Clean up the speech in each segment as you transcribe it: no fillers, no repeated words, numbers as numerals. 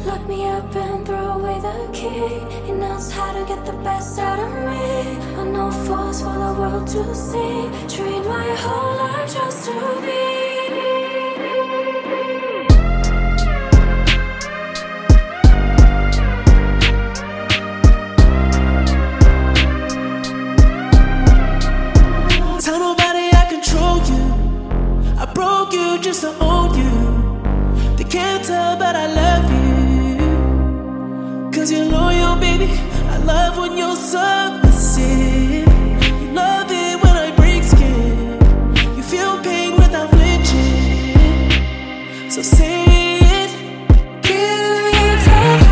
Lock me up and throw away the key. He knows how to get the best out of me. On no force for the world to see. Trained my whole life just to be. Tell nobody I control you. I broke you just to own you. They can't tell but I love you. Cause you're loyal, baby. I love when you're submissive. You love it when I break skin. You feel pain without flinching. So say it. Give me tough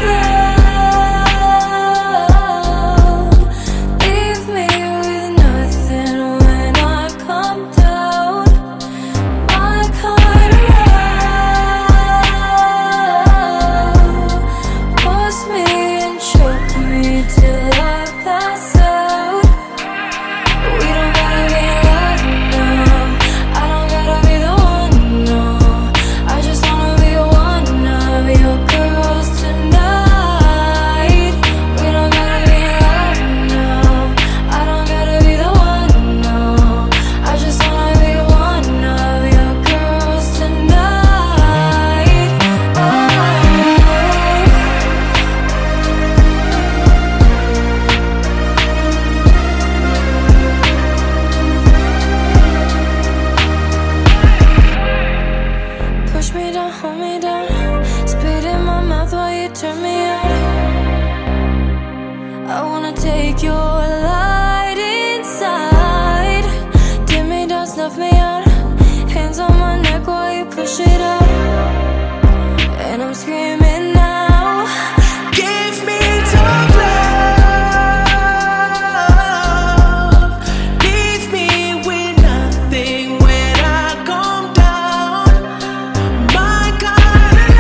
love. Leave me with nothing when I come down. My kind of love. Force me and choke me till I pass out. We don't gotta be in love now. I don't gotta be the one, no. I just wanna be one of your girls tonight. We don't gotta be in love now. I don't gotta be the one, no. I just wanna be one of your girls tonight. Oh. Push me down, hold me down. Spit in my mouth while you turn me on. I wanna take your light inside. Dim me down, snuff me out. Hands on my neck while you push it out. And I'm screaming now. Give me tough love. Leave me with nothing when I come down. My kind of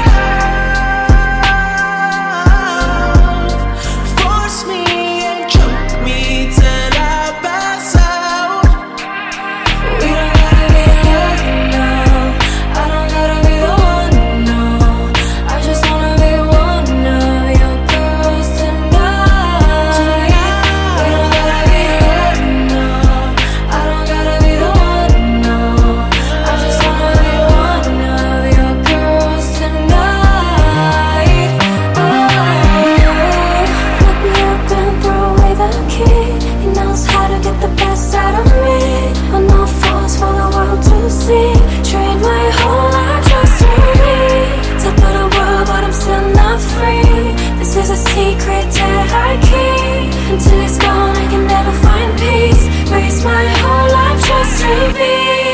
love. Force me and choke me till I pass out. We don't gotta be in love now. I don't gotta be the one, no. I just wanna be one of your girls tonight. We don't gotta be in love now. I don't gotta be the one, no. I just wanna be one of your girls tonight. Oh. Lock me up and throw away the key. He knows how to get the best out of me. On no force for the world to see. Trained my whole life just to be top of the world, but I'm still not free. This is a secret that I keep. Until it's gone, I can never find peace. Raise my whole life just to be.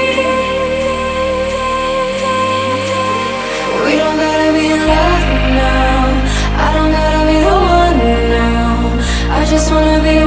We don't gotta be in love now. I don't gotta be the one now. I just wanna be